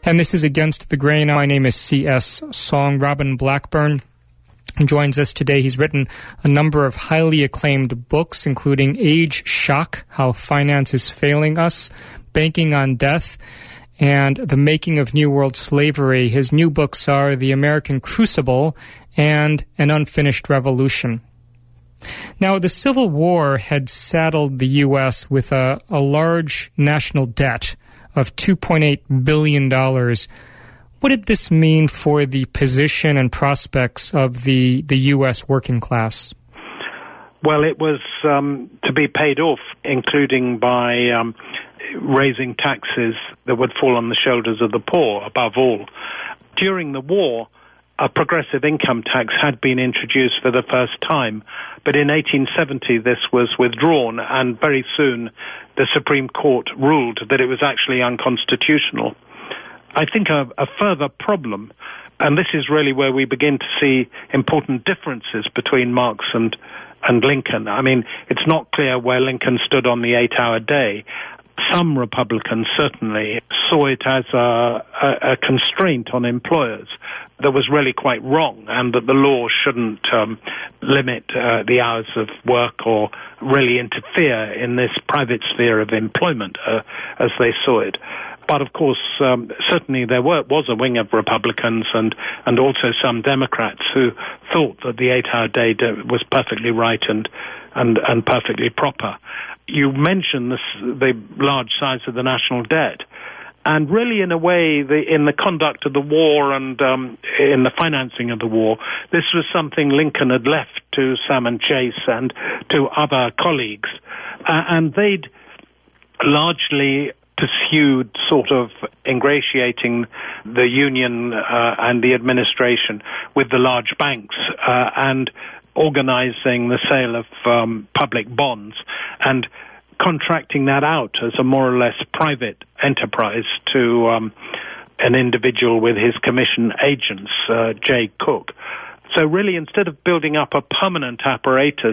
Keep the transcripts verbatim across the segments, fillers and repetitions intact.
and this is Against the Grain. My name is C S. Song. Robin Blackburn joins us today. He's written a number of highly acclaimed books, including Age Shock, How Finance is Failing Us, Banking on Death, and The Making of New World Slavery. His new books are The American Crucible and An Unfinished Revolution. Now, the Civil War had saddled the U S with a, a large national debt of two point eight billion dollars. What did this mean for the position and prospects of the, the U S working class? Well, it was um, to be paid off, including by um, raising taxes that would fall on the shoulders of the poor, above all. During the war, a progressive income tax had been introduced for the first time, but in eighteen seventy this was withdrawn, and very soon the Supreme Court ruled that it was actually unconstitutional. I think a, a further problem, and this is really where we begin to see important differences between Marx and, and Lincoln. I mean, it's not clear where Lincoln stood on the eight-hour day. Some Republicans certainly saw it as a, a, a constraint on employers that was really quite wrong, and that the law shouldn't um, limit uh, the hours of work or really interfere in this private sphere of employment uh, as they saw it. But of course, um, certainly there were, was a wing of Republicans and, and also some Democrats who thought that the eight-hour day was perfectly right and, and, and perfectly proper. You mentioned this, the large size of the national debt. And really, in a way, the, in the conduct of the war and um, in the financing of the war, this was something Lincoln had left to Salmon Chase and to other colleagues. Uh, and they'd largely pursued sort of ingratiating the union uh, and the administration with the large banks uh, and organizing the sale of um, public bonds and contracting that out as a more or less private enterprise to um, an individual with his commission agents, uh, Jay Cooke. So really, instead of building up a permanent apparatus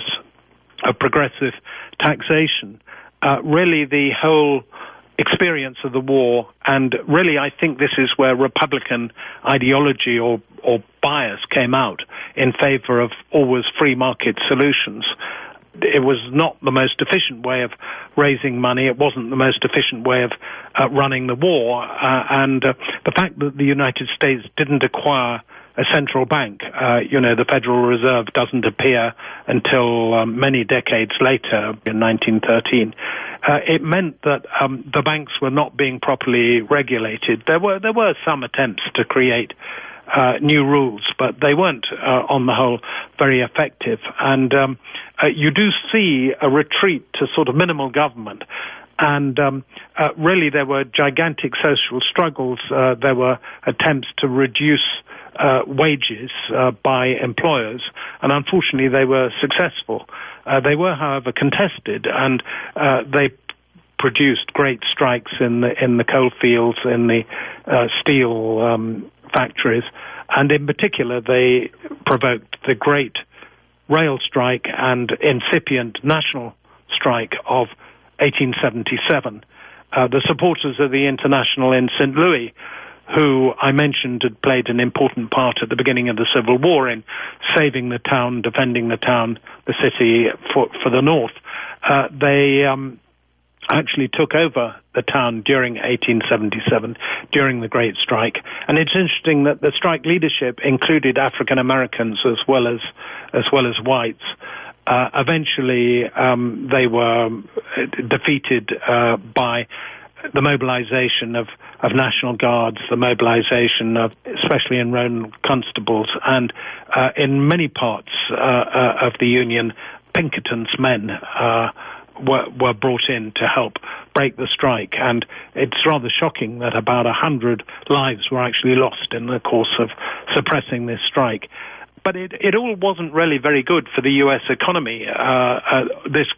of progressive taxation, uh, really the whole experience of the war, and really I think this is where Republican ideology or, or bias came out in favor of always free market solutions. It was not the most efficient way of raising money. It wasn't the most efficient way of uh, running the war. Uh, and uh, the fact that the United States didn't acquire a central bank, uh, you know, the Federal Reserve doesn't appear until um, many decades later, in nineteen thirteen. Uh, it meant that um, the banks were not being properly regulated. There were there were some attempts to create Uh, new rules, but they weren't, uh, on the whole, very effective. And um, uh, you do see a retreat to sort of minimal government. And um, uh, really there were gigantic social struggles. Uh, there were attempts to reduce uh, wages uh, by employers. And unfortunately they were successful. Uh, they were, however, contested, and uh, they produced great strikes in the, in the coal fields, in the uh, steel um factories, and in particular they provoked the great rail strike and incipient national strike of eighteen seventy-seven. Uh, the supporters of the International in Saint Louis, who I mentioned had played an important part at the beginning of the Civil War in saving the town, defending the town, the city for, for the North, uh, they um, actually took over the town during eighteen seventy-seven, during the Great Strike. And it's interesting that the strike leadership included African Americans as well as as well as whites. Uh, eventually, um, they were defeated uh, by the mobilization of, of National Guards, the mobilization of, especially enrolled constables, and uh, in many parts uh, uh, of the Union, Pinkerton's men uh, were, were brought in to help break the strike. And it's rather shocking that about a hundred lives were actually lost in the course of suppressing this strike. But it, it all wasn't really very good for the U S economy. Uh, uh, this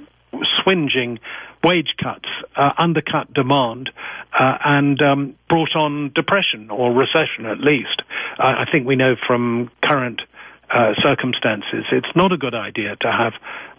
swinging wage cuts uh, undercut demand uh, and um, brought on depression, or recession at least. Uh, I think we know from current uh, circumstances it's not a good idea to have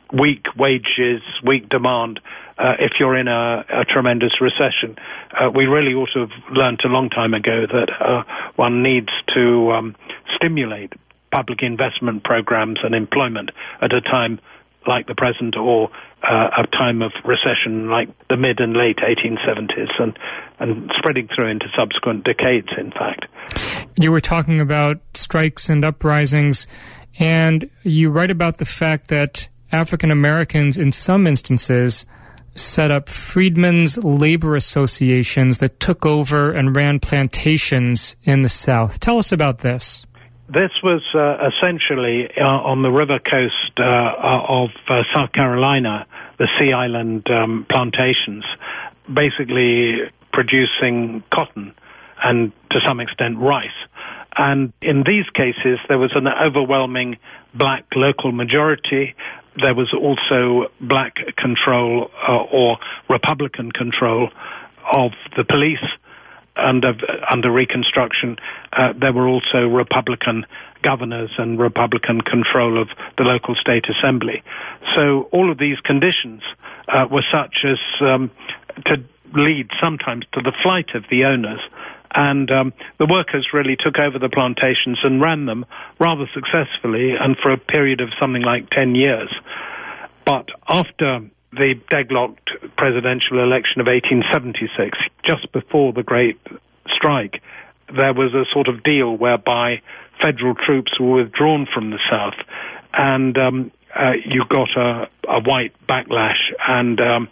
weak wages, weak demand, uh, if you're in a, a tremendous recession. Uh, we really ought to have learnt a long time ago that uh, one needs to um, stimulate public investment programs and employment at a time like the present, or uh, a time of recession like the mid and late eighteen seventies, and, and spreading through into subsequent decades, in fact. You were talking about strikes and uprisings, and you write about the fact that African Americans, in some instances, set up freedmen's labor associations that took over and ran plantations in the South. Tell us about this. This was uh, essentially uh, on the river coast uh, of uh, South Carolina, the Sea Island um, plantations, basically producing cotton and, to some extent, rice. And in these cases, there was an overwhelming black local majority. There was also black control uh, or Republican control of the police. Under, under Reconstruction, uh, there were also Republican governors and Republican control of the local state assembly. So all of these conditions uh, were such as um, to lead sometimes to the flight of the owners. And um, the workers really took over the plantations and ran them rather successfully, and for a period of something like ten years. But after the deadlocked presidential election of eighteen seventy-six, just before the Great Strike, there was a sort of deal whereby federal troops were withdrawn from the South, and um, uh, you got a, a white backlash, and um,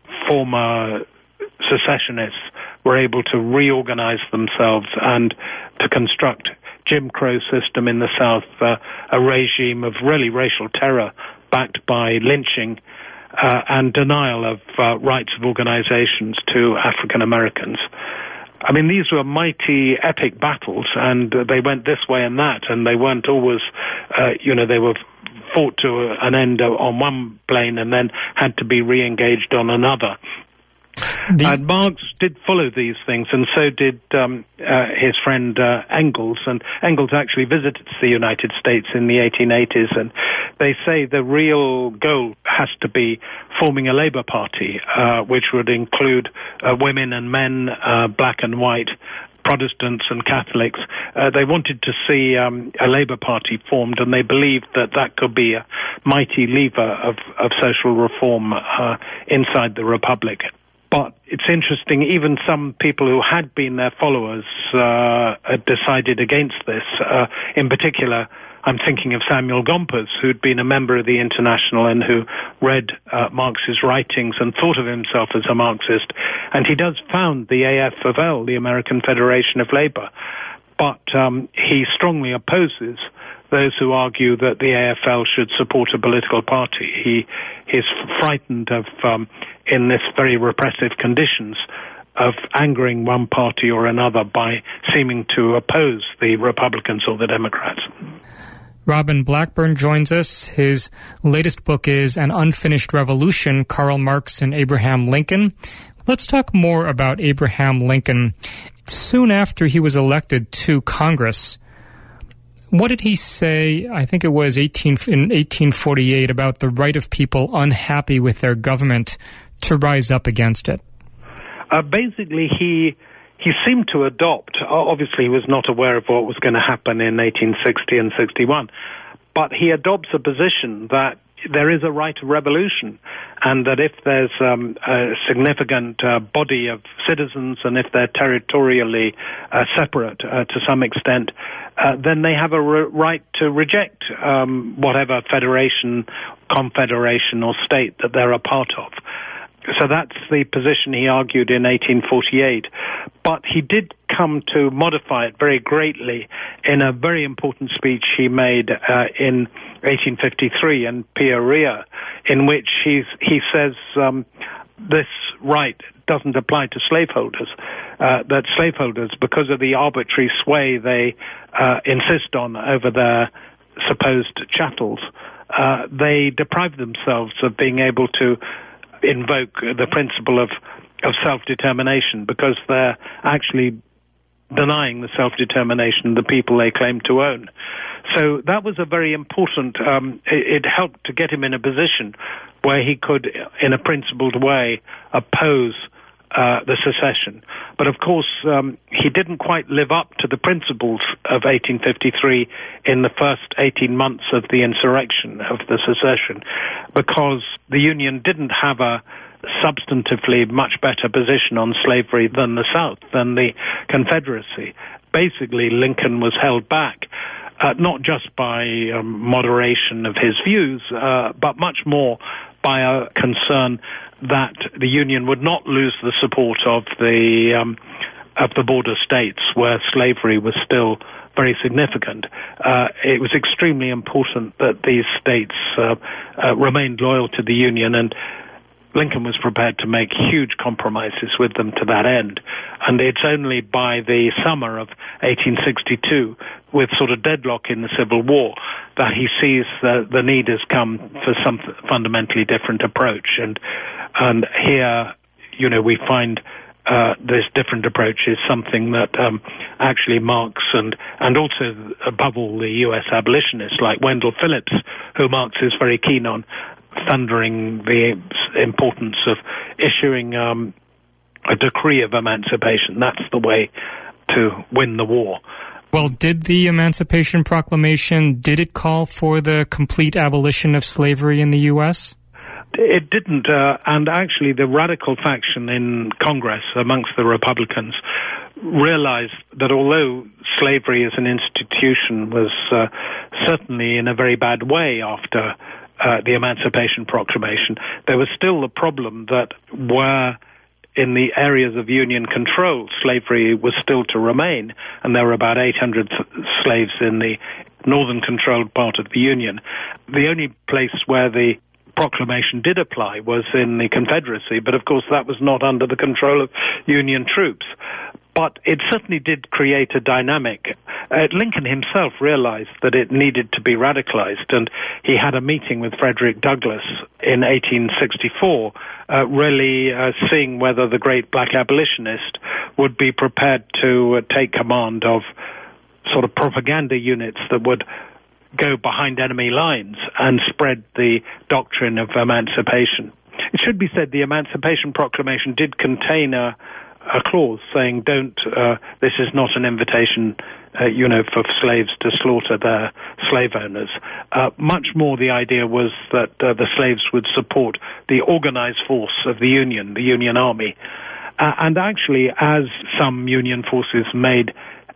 former secessionists were able to reorganize themselves and to construct Jim Crow system in the South, uh, a regime of really racial terror backed by lynching, Uh, and denial of uh, rights of organizations to African Americans. I mean, these were mighty, epic battles, and uh, they went this way and that, and they weren't always, uh, you know, they were fought to an end on one plane and then had to be re-engaged on another. The... And Marx did follow these things, and so did um, uh, his friend uh, Engels. And Engels actually visited the United States in the eighteen eighties, and they say the real goal has to be forming a Labour Party, uh, which would include uh, women and men, uh, black and white, Protestants and Catholics. Uh, they wanted to see um, a Labour Party formed, and they believed that that could be a mighty lever of, of social reform uh, inside the Republic. But it's interesting, even some people who had been their followers uh, had decided against this. Uh, in particular, I'm thinking of Samuel Gompers, who'd been a member of the International and who read uh, Marx's writings and thought of himself as a Marxist. And he does found the A F of L, the American Federation of Labor. But um, he strongly opposes those who argue that the A F L should support a political party. He is frightened of, um, in this very repressive conditions, of angering one party or another by seeming to oppose the Republicans or the Democrats. Robin Blackburn joins us. His latest book is An Unfinished Revolution, Karl Marx and Abraham Lincoln. Let's talk more about Abraham Lincoln. Soon after he was elected to Congress, what did he say, I think it was eighteen, in eighteen forty-eight, about the right of people unhappy with their government to rise up against it? Uh, basically, he he seemed to adopt, obviously he was not aware of what was going to happen in eighteen sixty and sixty-one, but he adopts a position that there is a right of revolution, and that if there's um, a significant uh, body of citizens, and if they're territorially uh, separate uh, to some extent, uh, then they have a re- right to reject um, whatever federation, confederation, or state that they're a part of. So that's the position he argued in eighteen forty-eight. But he did come to modify it very greatly in a very important speech he made uh, in eighteen fifty-three in Peoria, in which he's, he says um, this right doesn't apply to slaveholders, uh, that slaveholders, because of the arbitrary sway they uh, insist on over their supposed chattels, uh, they deprive themselves of being able to invoke the principle of, of self-determination, because they're actually denying the self-determination of the people they claimed to own. So that was a very important, um, it, it helped to get him in a position where he could, in a principled way, oppose uh, the secession. But of course, um, he didn't quite live up to the principles of eighteen fifty-three in the first eighteen months of the insurrection, of the secession, because the Union didn't have a substantively much better position on slavery than the South, than the Confederacy. Basically, Lincoln was held back, uh, not just by um, moderation of his views, uh, but much more by a concern that the Union would not lose the support of the um, of the border states, where slavery was still very significant. Uh, it was extremely important that these states uh, uh, remained loyal to the Union, and Lincoln was prepared to make huge compromises with them to that end. And it's only by the summer of eighteen sixty-two, with sort of deadlock in the Civil War, that he sees that the need has come for some fundamentally different approach. And and here, you know, we find uh, this different approach is something that um, actually Marx and, and also, above all, the U S abolitionists like Wendell Phillips, who Marx is very keen on, thundering the importance of issuing um, a decree of emancipation. That's the way to win the war. Well, did the Emancipation Proclamation, did it call for the complete abolition of slavery in the U S? It didn't, uh, and actually the radical faction in Congress amongst the Republicans realized that although slavery as an institution was uh, certainly in a very bad way after Uh, the Emancipation Proclamation, there was still the problem that where in the areas of Union control, slavery was still to remain, and there were about eight hundred slaves in the northern controlled part of the Union. The only place where the proclamation did apply was in the Confederacy, but of course that was not under the control of Union troops. But it certainly did create a dynamic. Uh, Lincoln himself realized that it needed to be radicalized, and he had a meeting with Frederick Douglass in eighteen sixty-four, uh, really uh, seeing whether the great black abolitionist would be prepared to uh, take command of sort of propaganda units that would go behind enemy lines and spread the doctrine of emancipation. It should be said the Emancipation Proclamation did contain a a clause saying, don't, uh, this is not an invitation, uh, you know, for slaves to slaughter their slave owners. Uh, much more the idea was that uh, the slaves would support the organized force of the Union, the Union Army. Uh, and actually, as some Union forces made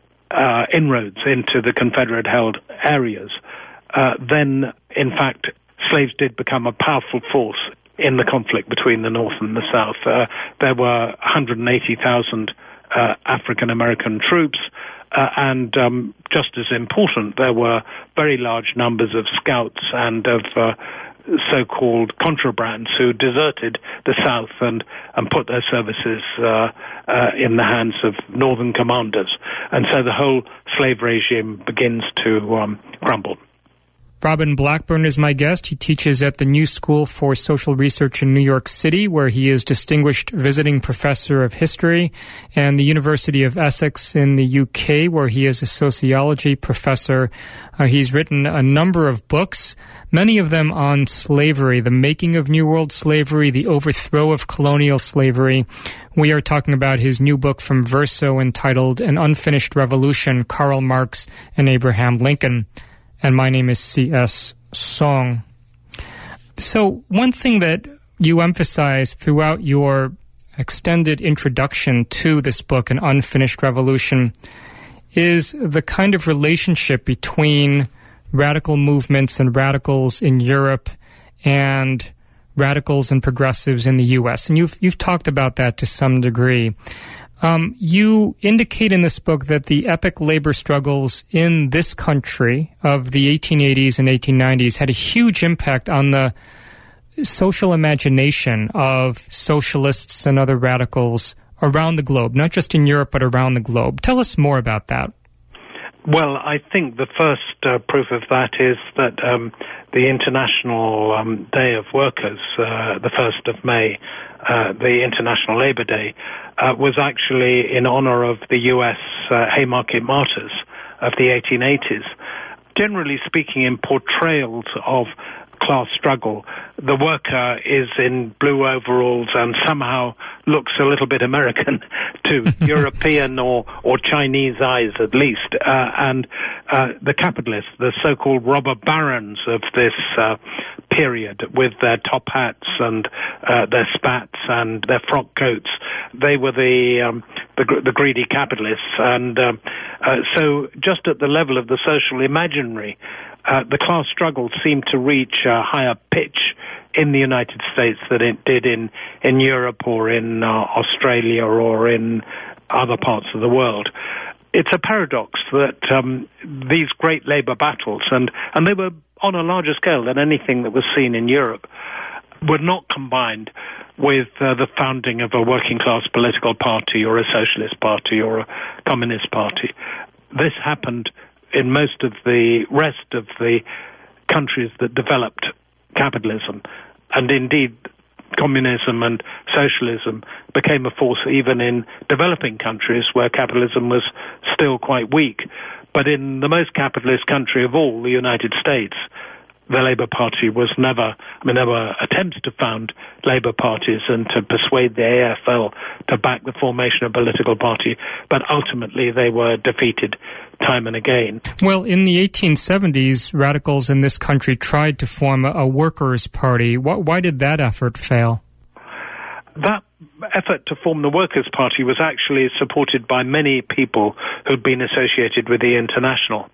uh, inroads into the Confederate-held areas, uh, then, in fact, slaves did become a powerful force in the conflict between the North and the South. Uh, there were one hundred eighty thousand uh, African-American troops, uh, and um, just as important, there were very large numbers of scouts and of uh, so-called contrabands who deserted the South and, and put their services uh, uh, in the hands of Northern commanders. And so the whole slave regime begins to um, crumble. Robin Blackburn is my guest. He teaches at the New School for Social Research in New York City, where he is Distinguished Visiting Professor of History, and the University of Essex in the U K, where he is a sociology professor. Uh, he's written a number of books, many of them on slavery, the making of New World slavery, the overthrow of colonial slavery. We are talking about his new book from Verso entitled An Unfinished Revolution, Karl Marx and Abraham Lincoln. And my name is C S. Song. So one thing that you emphasize throughout your extended introduction to this book, An Unfinished Revolution, is the kind of relationship between radical movements and radicals in Europe and radicals and progressives in the U S. And you've you've talked about that to some degree. Um, you indicate in this book that the epic labor struggles in this country of the eighteen eighties and eighteen nineties had a huge impact on the social imagination of socialists and other radicals around the globe, not just in Europe, but around the globe. Tell us more about that. Well, I think the first uh, proof of that is that um, the International um, Day of Workers, uh, the first of May, uh, the International Labour Day, uh, was actually in honor of the U S uh, Haymarket Martyrs of the eighteen eighties. Generally speaking, in portrayals of class struggle, the worker is in blue overalls and somehow looks a little bit American to European or, or Chinese eyes at least. Uh, and uh, the capitalists, the so-called robber barons of this uh, period, with their top hats and uh, their spats and their frock coats, they were the um, the, the greedy capitalists. And um, uh, so just at the level of the social imaginary, Uh, the class struggle seemed to reach a higher pitch in the United States than it did in, in Europe or in uh, Australia or in other parts of the world. It's a paradox that um, these great labour battles, and, and they were on a larger scale than anything that was seen in Europe, were not combined with uh, the founding of a working class political party or a socialist party or a communist party. This happened in most of the rest of the countries that developed capitalism. And indeed, communism and socialism became a force even in developing countries where capitalism was still quite weak. But in the most capitalist country of all, the United States, the Labour Party was never, I mean, there were attempts to found Labour parties and to persuade the A F L to back the formation of a political party, but ultimately they were defeated time and again. Well, in the eighteen seventies, radicals in this country tried to form a, a workers' party. Why did that effort fail? That effort to form the Workers' Party was actually supported by many people who'd been associated with the International.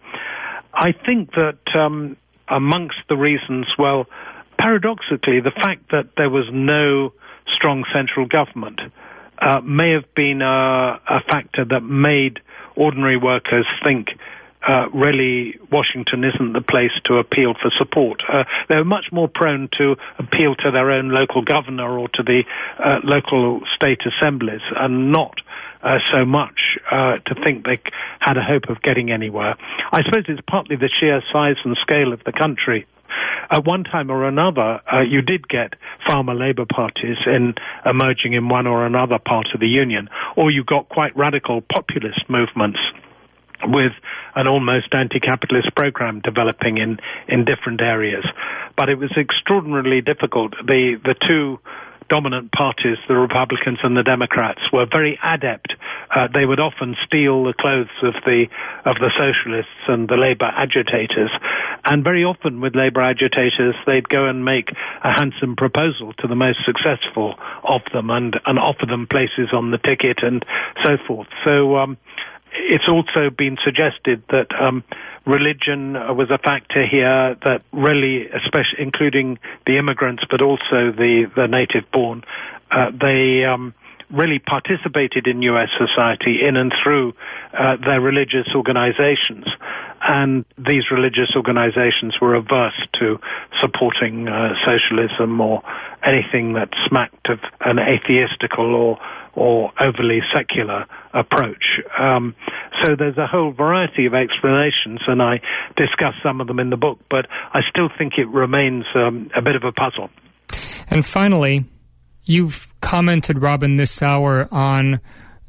I think that um, amongst the reasons, well, paradoxically, the fact that there was no strong central government uh, may have been a, a factor that made ordinary workers think uh, really Washington isn't the place to appeal for support. Uh, they were much more prone to appeal to their own local governor or to the uh, local state assemblies and not Uh, so much uh, to think they had a hope of getting anywhere. I suppose it's partly the sheer size and scale of the country. At one time or another, uh, you did get farmer labour parties in emerging in one or another part of the Union, or you got quite radical populist movements with an almost anti-capitalist program developing in, in different areas. But it was extraordinarily difficult. The, the two dominant parties, the Republicans and the Democrats, were very adept. Uh, they would often steal the clothes of the of the socialists and the labor agitators, and very often with labor agitators, they'd go and make a handsome proposal to the most successful of them and, and offer them places on the ticket and so forth. So um, it's also been suggested that um, religion was a factor here that really, especially including the immigrants, but also the, the native-born, uh, they um, really participated in U S society in and through uh, their religious organizations. And these religious organizations were averse to supporting uh, socialism or anything that smacked of an atheistical or or overly secular approach. Um, so there's a whole variety of explanations, and I discuss some of them in the book, but I still think it remains um, a bit of a puzzle. And finally, you've commented, Robin, this hour on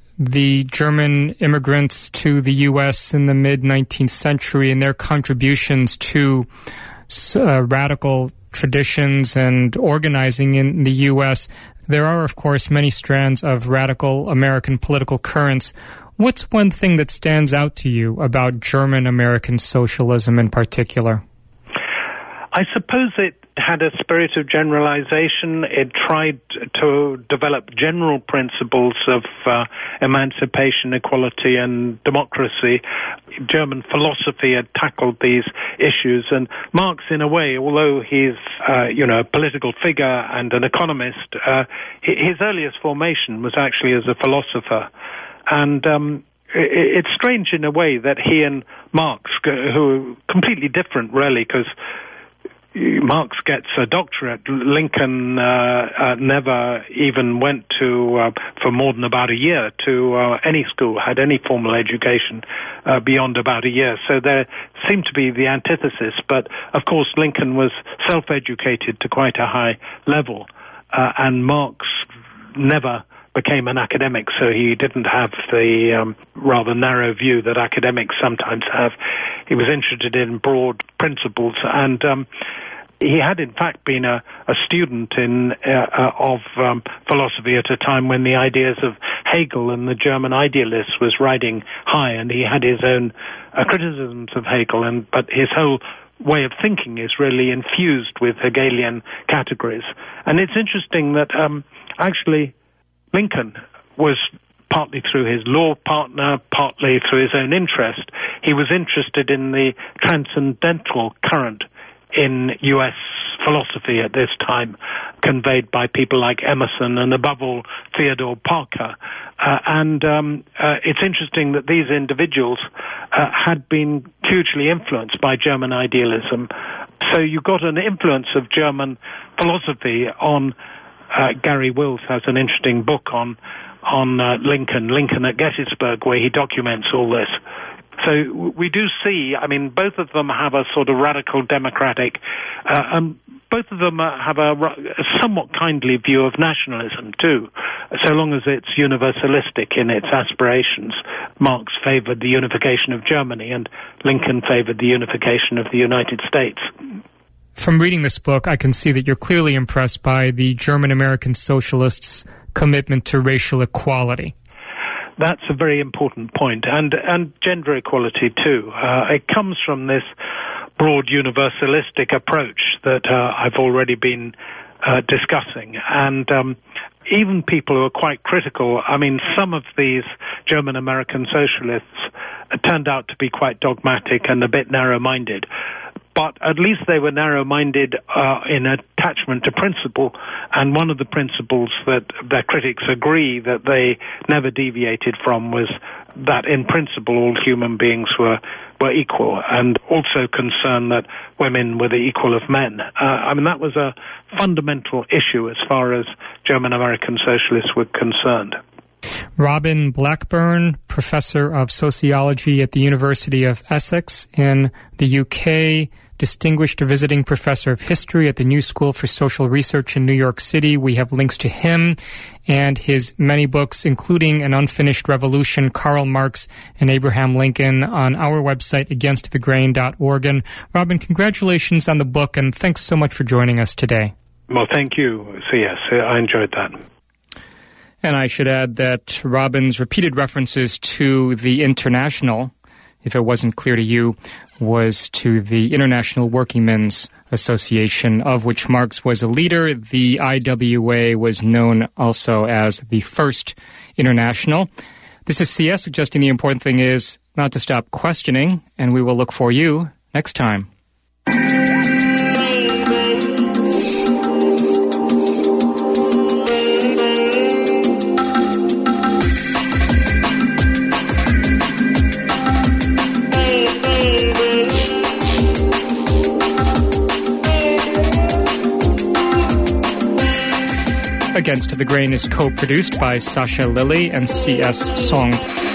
the German immigrants to the U S in the mid-nineteenth century and their contributions to uh, radical traditions and organizing in the U S. There are, of course, many strands of radical American political currents. What's one thing that stands out to you about German American socialism in particular? I suppose it had a spirit of generalization. It tried to develop general principles of uh, emancipation, equality, and democracy. German philosophy had tackled these issues, and Marx, in a way, although he's uh, you know a political figure and an economist, uh, his earliest formation was actually as a philosopher, and um, it's strange in a way that he and Marx, who are completely different, really, because Marx gets a doctorate. Lincoln uh, uh, never even went to, uh, for more than about a year, to uh, any school, had any formal education uh, beyond about a year. So there seemed to be the antithesis. But, of course, Lincoln was self-educated to quite a high level, uh, and Marx never became an academic, so he didn't have the um, rather narrow view that academics sometimes have. He was interested in broad principles, and um, he had in fact been a, a student in uh, uh, of um, philosophy at a time when the ideas of Hegel and the German idealists was riding high, and he had his own uh, criticisms of Hegel, and but his whole way of thinking is really infused with Hegelian categories. And it's interesting that um, actually Lincoln was, partly through his law partner, partly through his own interest, he was interested in the transcendental current in U S philosophy at this time, conveyed by people like Emerson and, above all, Theodore Parker. Uh, and um, uh, it's interesting that these individuals uh, had been hugely influenced by German idealism. So you got an influence of German philosophy on Uh, Gary Wills has an interesting book on on uh, Lincoln, Lincoln at Gettysburg, where he documents all this. So we do see, I mean, both of them have a sort of radical democratic, uh, and both of them uh, have a, a somewhat kindly view of nationalism too, so long as it's universalistic in its aspirations. Marx favored the unification of Germany, and Lincoln favored the unification of the United States. From reading this book, I can see that you're clearly impressed by the German-American socialists' commitment to racial equality. That's a very important point, and, and gender equality too. Uh, it comes from this broad universalistic approach that uh, I've already been uh, discussing, and um, even people who are quite critical, I mean, some of these German-American socialists turned out to be quite dogmatic and a bit narrow-minded. But at least they were narrow-minded uh, in attachment to principle, and one of the principles that their critics agree that they never deviated from was that in principle all human beings were, were equal, and also concerned that women were the equal of men. Uh, I mean, that was a fundamental issue as far as German-American socialists were concerned. Robin Blackburn, professor of sociology at the University of Essex in the U K, distinguished visiting professor of history at the New School for Social Research in New York City. We have links to him and his many books, including An Unfinished Revolution, Karl Marx and Abraham Lincoln, on our website, against the grain dot org. And Robin, congratulations on the book, and thanks so much for joining us today. Well, thank you, C S. I enjoyed that. And I should add that Robin's repeated references to the International, if it wasn't clear to you, was to the International Working Men's Association, of which Marx was a leader. The I W A was known also as the First International. This is C S suggesting the important thing is not to stop questioning, and we will look for you next time. Against the Grain is co-produced by Sasha Lilly and C S Song.